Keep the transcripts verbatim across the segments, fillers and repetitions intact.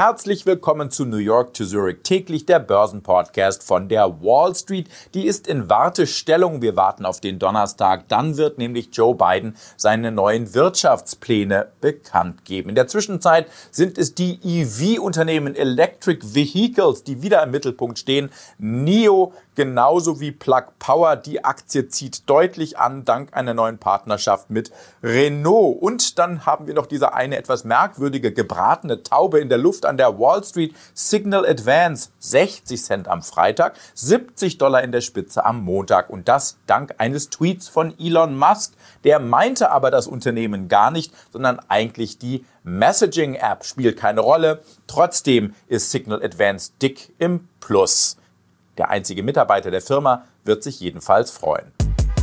Herzlich willkommen zu New York to Zurich täglich, der Börsenpodcast von der Wall Street. Die ist in Wartestellung. Wir warten auf den Donnerstag. Dann wird nämlich Joe Biden seine neuen Wirtschaftspläne bekannt geben. In der Zwischenzeit sind es die E V-Unternehmen Electric Vehicles, die wieder im Mittelpunkt stehen. N I O genauso wie Plug Power. Die Aktie zieht deutlich an, dank einer neuen Partnerschaft mit Renault. Und dann haben wir noch diese eine etwas merkwürdige gebratene Taube in der Luft an der Wall Street. Signal Advance, sechzig Cent am Freitag, siebzig Dollar in der Spitze am Montag. Und das dank eines Tweets von Elon Musk. Der meinte aber das Unternehmen gar nicht, sondern eigentlich die Messaging-App. Spielt keine Rolle. Trotzdem ist Signal Advance dick im Plus. Der einzige Mitarbeiter der Firma wird sich jedenfalls freuen.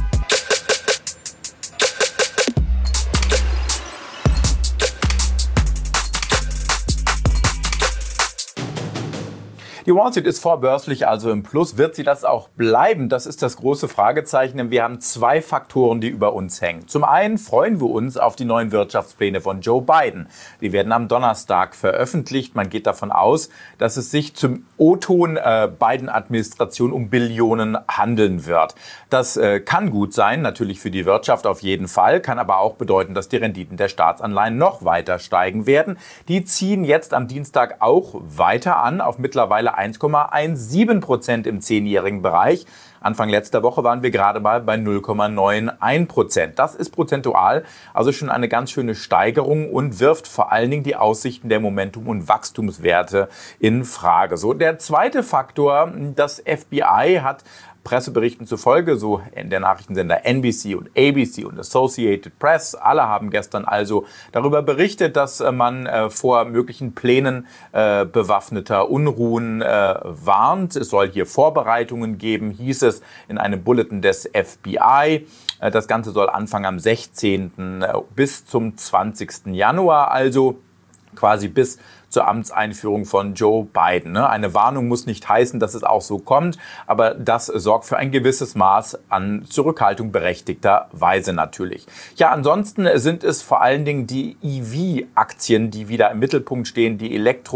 Die Wall Street ist vorbörslich also im Plus. Wird sie das auch bleiben? Das ist das große Fragezeichen, denn wir haben zwei Faktoren, die über uns hängen. Zum einen freuen wir uns auf die neuen Wirtschaftspläne von Joe Biden. Die werden am Donnerstag veröffentlicht. Man geht davon aus, dass es sich zum O-Ton äh, Biden-Administration um Billionen handeln wird. Das äh, kann gut sein, natürlich für die Wirtschaft auf jeden Fall, kann aber auch bedeuten, dass die Renditen der Staatsanleihen noch weiter steigen werden. Die ziehen jetzt am Dienstag auch weiter an, auf mittlerweile eins Komma siebzehn Prozent im zehnjährigen Bereich. Anfang letzter Woche waren wir gerade mal bei null Komma einundneunzig Prozent. Das ist prozentual also schon eine ganz schöne Steigerung und wirft vor allen Dingen die Aussichten der Momentum- und Wachstumswerte in Frage. So, der zweite Faktor, das F B I hat Presseberichten zufolge, so in der Nachrichtensender N B C und A B C und Associated Press, alle haben gestern also darüber berichtet, dass man äh, vor möglichen Plänen äh, bewaffneter Unruhen äh, warnt. Es soll hier Vorbereitungen geben, hieß es in einem Bulletin des F B I. Äh, das Ganze soll anfangen am sechzehnten bis zum zwanzigsten Januar, also quasi bis zur Amtseinführung von Joe Biden. Eine Warnung muss nicht heißen, dass es auch so kommt, aber das sorgt für ein gewisses Maß an Zurückhaltung berechtigterweise natürlich. Ja, ansonsten sind es vor allen Dingen die E V-Aktien, die wieder im Mittelpunkt stehen, die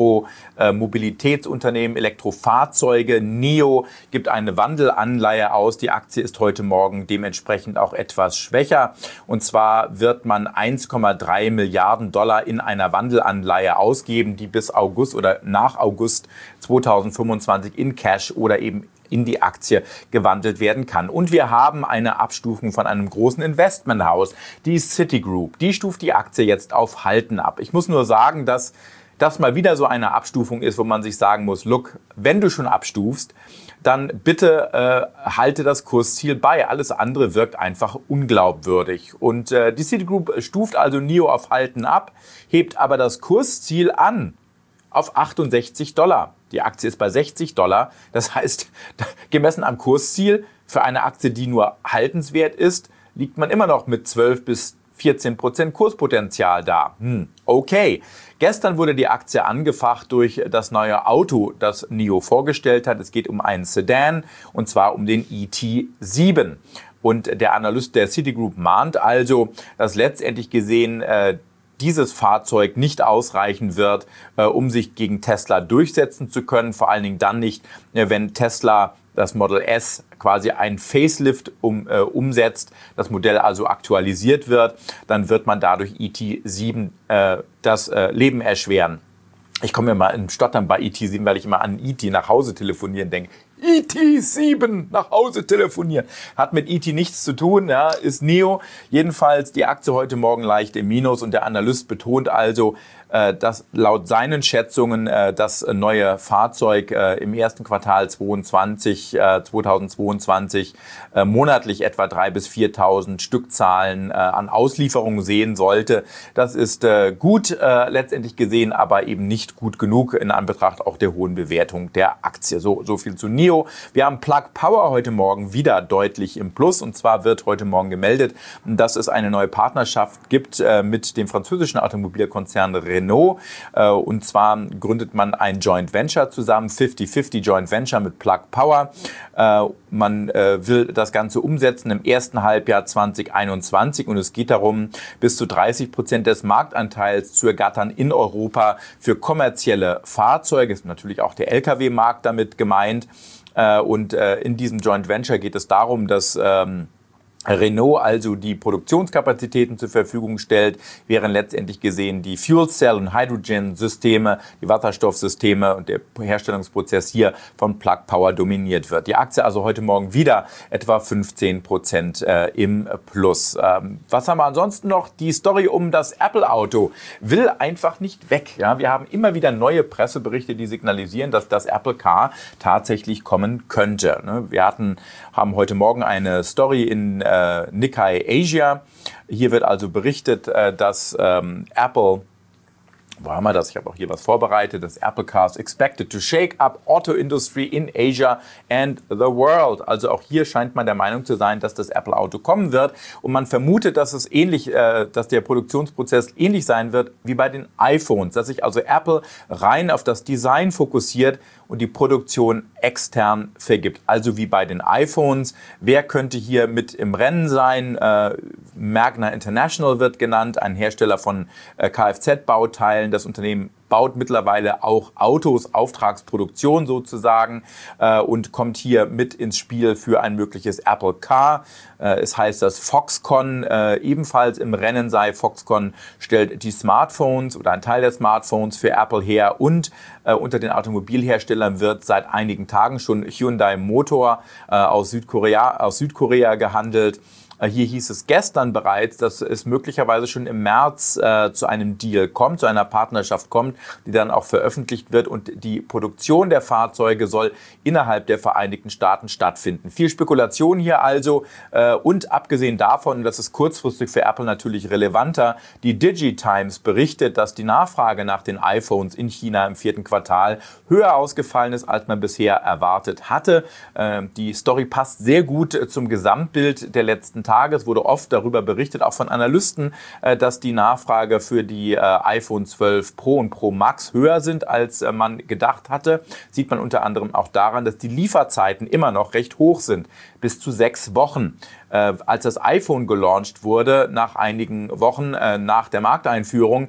Elektromobilitätsunternehmen, Elektrofahrzeuge. N I O gibt eine Wandelanleihe aus. Die Aktie ist heute Morgen dementsprechend auch etwas schwächer. Und zwar wird man eins Komma drei Milliarden Dollar in einer Wandelanleihe ausgeben, die bis August oder nach August zweitausendfünfundzwanzig in Cash oder eben in die Aktie gewandelt werden kann. Und wir haben eine Abstufung von einem großen Investmenthaus, die Citigroup. Die stuft die Aktie jetzt auf Halten ab. Ich muss nur sagen, dass das mal wieder so eine Abstufung ist, wo man sich sagen muss, look, wenn du schon abstufst, dann bitte äh, halte das Kursziel bei. Alles andere wirkt einfach unglaubwürdig. Und äh, die Citigroup stuft also N I O auf Halten ab, hebt aber das Kursziel an auf achtundsechzig Dollar. Die Aktie ist bei sechzig Dollar. Das heißt, gemessen am Kursziel für eine Aktie, die nur haltenswert ist, liegt man immer noch mit zwölf bis vierzehn Prozent Kurspotenzial da. Hm, okay. Gestern wurde die Aktie angefacht durch das neue Auto, das N I O vorgestellt hat. Es geht um einen Sedan und zwar um den E T sieben. Und der Analyst der Citigroup mahnt also, dass letztendlich gesehen äh, dieses Fahrzeug nicht ausreichen wird, äh, um sich gegen Tesla durchsetzen zu können. Vor allen Dingen dann nicht, äh, wenn Tesla das Model S quasi ein Facelift um, äh, umsetzt, das Modell also aktualisiert wird, dann wird man dadurch E T sieben äh, das äh, Leben erschweren. Ich komme mir mal im Stottern bei E T sieben, weil ich immer an E T nach Hause telefonieren denke. E T sieben nach Hause telefonieren. Hat mit E T nichts zu tun, ja, ist N I O. Jedenfalls die Aktie heute Morgen leicht im Minus und der Analyst betont also, äh, dass laut seinen Schätzungen äh, das neue Fahrzeug äh, im ersten Quartal zweiundzwanzig, äh, zweitausendzweiundzwanzig äh, monatlich etwa dreitausend bis viertausend Stückzahlen äh, an Auslieferungen sehen sollte. Das ist äh, gut äh, letztendlich gesehen, aber eben nicht gut genug in Anbetracht auch der hohen Bewertung der Aktie. So, so viel zu N I O. Wir haben Plug Power heute Morgen wieder deutlich im Plus. Und zwar wird heute Morgen gemeldet, dass es eine neue Partnerschaft gibt äh, mit dem französischen Automobilkonzern Renault. Äh, und zwar gründet man ein Joint Venture zusammen, fünfzig fünfzig Joint Venture mit Plug Power. Äh, man äh, will das Ganze umsetzen im ersten Halbjahr zwanzig einundzwanzig und es geht darum, bis zu dreißig Prozent des Marktanteils zu ergattern in Europa für kommerzielle Fahrzeuge. Ist natürlich auch der L K W-Markt damit gemeint. Äh, und äh, in diesem Joint Venture geht es darum, dass ähm, Renault also die Produktionskapazitäten zur Verfügung stellt, während letztendlich gesehen die Fuel Cell- und Hydrogen-Systeme, die Wasserstoffsysteme und der Herstellungsprozess hier von Plug Power dominiert wird. Die Aktie also heute Morgen wieder etwa fünfzehn Prozent äh, im Plus. Ähm, was haben wir ansonsten noch? Die Story um das Apple-Auto will einfach nicht weg. Ja, wir haben immer wieder neue Presseberichte, die signalisieren, dass das Apple Car tatsächlich kommen könnte. Ne? Wir hatten, haben heute Morgen eine Story in äh, Nikkei Asia. Hier wird also berichtet, dass ähm, Apple, wo haben wir das? Ich habe auch hier was vorbereitet. Das Apple Car is expected to shake up auto industry in Asia and the world. Also auch hier scheint man der Meinung zu sein, dass das Apple Auto kommen wird. Und man vermutet, dass es ähnlich, äh, dass der Produktionsprozess ähnlich sein wird wie bei den iPhones. Dass sich also Apple rein auf das Design fokussiert und die Produktion extern vergibt. Also wie bei den iPhones. Wer könnte hier mit im Rennen sein? Äh, Magna International wird genannt, ein Hersteller von äh, Kfz-Bauteilen. Das Unternehmen baut mittlerweile auch Autos, Auftragsproduktion sozusagen äh, und kommt hier mit ins Spiel für ein mögliches Apple Car. Äh, es heißt, dass Foxconn äh, ebenfalls im Rennen sei. Foxconn stellt die Smartphones oder einen Teil der Smartphones für Apple her und äh, unter den Automobilherstellern wird seit einigen Tagen schon Hyundai Motor äh, aus Südkorea, aus Südkorea gehandelt. Hier hieß es gestern bereits, dass es möglicherweise schon im März äh, zu einem Deal kommt, zu einer Partnerschaft kommt, die dann auch veröffentlicht wird und die Produktion der Fahrzeuge soll innerhalb der Vereinigten Staaten stattfinden. Viel Spekulation hier also äh, und abgesehen davon, das ist kurzfristig für Apple natürlich relevanter, die DigiTimes berichtet, dass die Nachfrage nach den iPhones in China im vierten Quartal höher ausgefallen ist, als man bisher erwartet hatte. Äh, die Story passt sehr gut äh, zum Gesamtbild der letzten Tage. Es wurde oft darüber berichtet, auch von Analysten, dass die Nachfrage für die iPhone zwölf Pro und Pro Max höher sind, als man gedacht hatte. Sieht man unter anderem auch daran, dass die Lieferzeiten immer noch recht hoch sind, bis zu sechs Wochen. Als das iPhone gelauncht wurde, nach einigen Wochen nach der Markteinführung,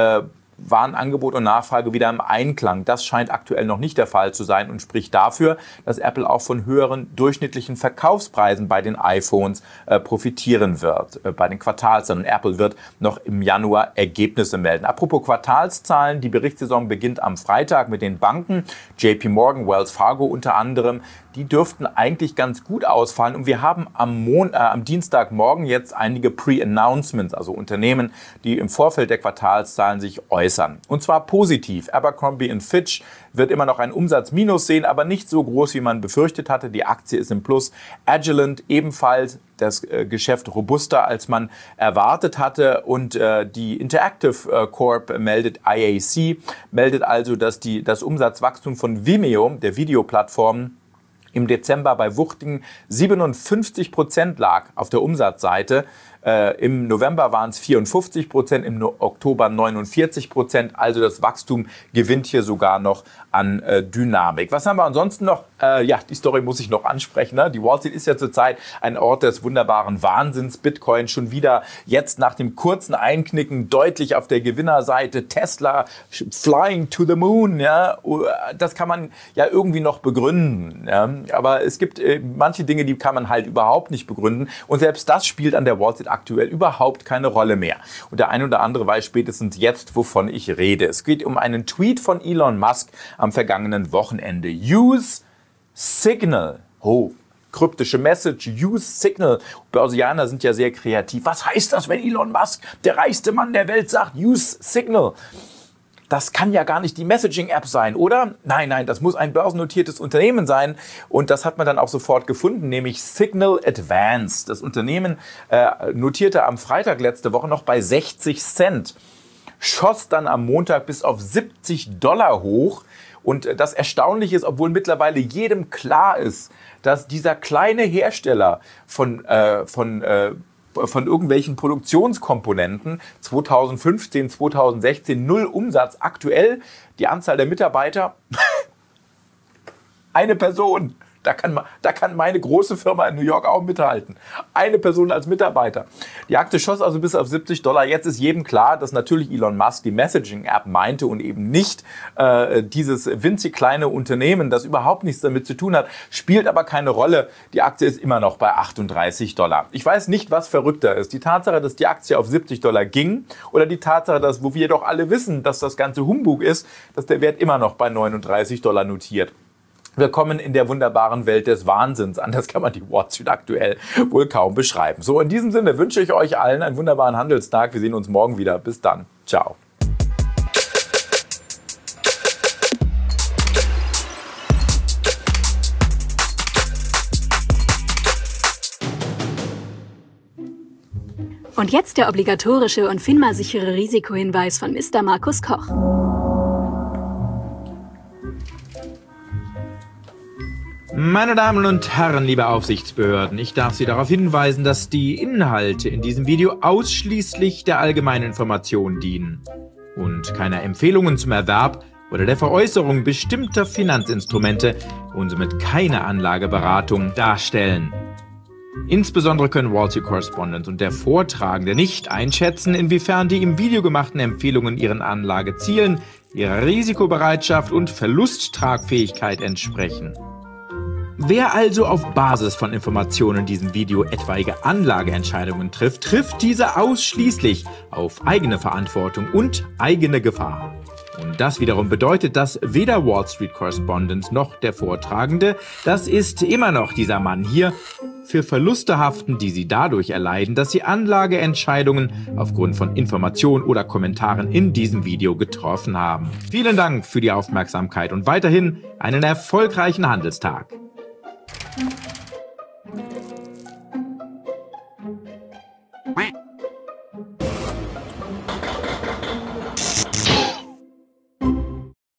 waren Angebot und Nachfrage wieder im Einklang. Das scheint aktuell noch nicht der Fall zu sein und spricht dafür, dass Apple auch von höheren durchschnittlichen Verkaufspreisen bei den iPhones äh, profitieren wird, äh, bei den Quartalszahlen. Und Apple wird noch im Januar Ergebnisse melden. Apropos Quartalszahlen, die Berichtssaison beginnt am Freitag mit den Banken, J P Morgan, Wells Fargo unter anderem. Die dürften eigentlich ganz gut ausfallen. Und wir haben am, Mon- äh, am Dienstagmorgen jetzt einige Pre-Announcements, also Unternehmen, die im Vorfeld der Quartalszahlen sich äußern. Und zwar positiv. Abercrombie und Fitch wird immer noch ein Umsatzminus sehen, aber nicht so groß, wie man befürchtet hatte. Die Aktie ist im Plus. Agilent ebenfalls das äh, Geschäft robuster, als man erwartet hatte. Und äh, die Interactive äh, Corp meldet, I A C, meldet also, dass die, das Umsatzwachstum von Vimeo, der Videoplattform, im Dezember bei wuchtigen siebenundfünfzig Prozent lag auf der Umsatzseite. Äh, Im November waren es vierundfünfzig Prozent, im no- Oktober neunundvierzig Prozent. Also das Wachstum gewinnt hier sogar noch an äh, Dynamik. Was haben wir ansonsten noch? Äh, ja, die Story muss ich noch ansprechen. Ne? Die Wall Street ist ja zurzeit ein Ort des wunderbaren Wahnsinns. Bitcoin schon wieder jetzt nach dem kurzen Einknicken deutlich auf der Gewinnerseite. Tesla flying to the moon. Ja? Das kann man ja irgendwie noch begründen. Ja? Aber es gibt äh, manche Dinge, die kann man halt überhaupt nicht begründen. Und selbst das spielt an der Wall Street aktuell überhaupt keine Rolle mehr. Und der ein oder andere weiß spätestens jetzt, wovon ich rede. Es geht um einen Tweet von Elon Musk am vergangenen Wochenende. Use Signal. Oh, kryptische Message. Use Signal. Börsianer sind ja sehr kreativ. Was heißt das, wenn Elon Musk, der reichste Mann der Welt, sagt, use Signal? Das kann ja gar nicht die Messaging-App sein, oder? Nein, nein, das muss ein börsennotiertes Unternehmen sein. Und das hat man dann auch sofort gefunden, nämlich Signal Advance. Das Unternehmen äh, notierte am Freitag letzte Woche noch bei sechzig Cent, schoss dann am Montag bis auf siebzig Dollar hoch. Und das Erstaunliche ist, obwohl mittlerweile jedem klar ist, dass dieser kleine Hersteller von, äh, von äh, von irgendwelchen Produktionskomponenten zweitausendfünfzehn, zweitausendsechzehn null Umsatz, aktuell die Anzahl der Mitarbeiter eine Person. Da kann, da kann meine große Firma in New York auch mithalten. Eine Person als Mitarbeiter. Die Aktie schoss also bis auf siebzig Dollar. Jetzt ist jedem klar, dass natürlich Elon Musk die Messaging-App meinte und eben nicht äh, dieses winzig kleine Unternehmen, das überhaupt nichts damit zu tun hat, spielt aber keine Rolle. Die Aktie ist immer noch bei achtunddreißig Dollar. Ich weiß nicht, was verrückter ist. Die Tatsache, dass die Aktie auf siebzig Dollar ging oder die Tatsache, dass, wo wir doch alle wissen, dass das Ganze Humbug ist, dass der Wert immer noch bei neununddreißig Dollar notiert. Wir kommen in der wunderbaren Welt des Wahnsinns. Anders kann man die Wall Street aktuell wohl kaum beschreiben. So, in diesem Sinne wünsche ich euch allen einen wunderbaren Handelstag. Wir sehen uns morgen wieder. Bis dann. Ciao. Und jetzt der obligatorische und FINMA-sichere Risikohinweis von Mister Markus Koch. Meine Damen und Herren, liebe Aufsichtsbehörden, ich darf Sie darauf hinweisen, dass die Inhalte in diesem Video ausschließlich der allgemeinen Information dienen und keine Empfehlungen zum Erwerb oder der Veräußerung bestimmter Finanzinstrumente und somit keine Anlageberatung darstellen. Insbesondere können Wall Street Correspondent und der Vortragende nicht einschätzen, inwiefern die im Video gemachten Empfehlungen ihren Anlagezielen, ihrer Risikobereitschaft und Verlusttragfähigkeit entsprechen. Wer also auf Basis von Informationen in diesem Video etwaige Anlageentscheidungen trifft, trifft diese ausschließlich auf eigene Verantwortung und eigene Gefahr. Und das wiederum bedeutet, dass weder Wall Street Correspondent noch der Vortragende, das ist immer noch dieser Mann hier, für Verluste haften, die sie dadurch erleiden, dass sie Anlageentscheidungen aufgrund von Informationen oder Kommentaren in diesem Video getroffen haben. Vielen Dank für die Aufmerksamkeit und weiterhin einen erfolgreichen Handelstag.